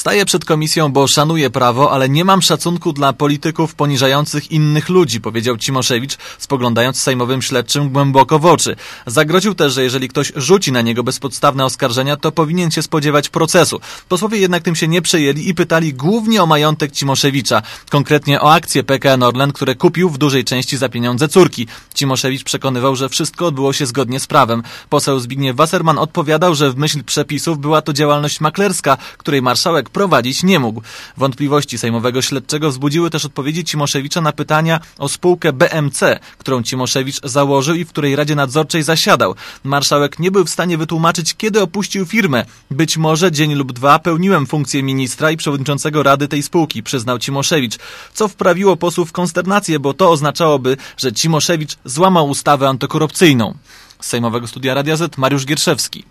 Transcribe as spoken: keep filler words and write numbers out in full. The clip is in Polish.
Staję przed komisją, bo szanuję prawo, ale nie mam szacunku dla polityków poniżających innych ludzi, powiedział Cimoszewicz, spoglądając sejmowym śledczym głęboko w oczy. Zagroził też, że jeżeli ktoś rzuci na niego bezpodstawne oskarżenia, to powinien się spodziewać procesu. Posłowie jednak tym się nie przejęli i pytali głównie o majątek Cimoszewicza, konkretnie o akcje P K N Orlen, które kupił w dużej części za pieniądze córki. Cimoszewicz przekonywał, że wszystko odbyło się zgodnie z prawem. Poseł Zbigniew Wasserman odpowiadał, że w myśl przepisów była to działalność maklerska, której marszałek prowadzić nie mógł. Wątpliwości sejmowego śledczego wzbudziły też odpowiedzi Cimoszewicza na pytania o spółkę B M C, którą Cimoszewicz założył i w której Radzie Nadzorczej zasiadał. Marszałek nie był w stanie wytłumaczyć, kiedy opuścił firmę. Być może dzień lub dwa pełniłem funkcję ministra i przewodniczącego Rady tej spółki, przyznał Cimoszewicz, co wprawiło posłów w konsternację, bo to oznaczałoby, że Cimoszewicz złamał ustawę antykorupcyjną. Z Sejmowego Studia Radia Z Mariusz Gierszewski.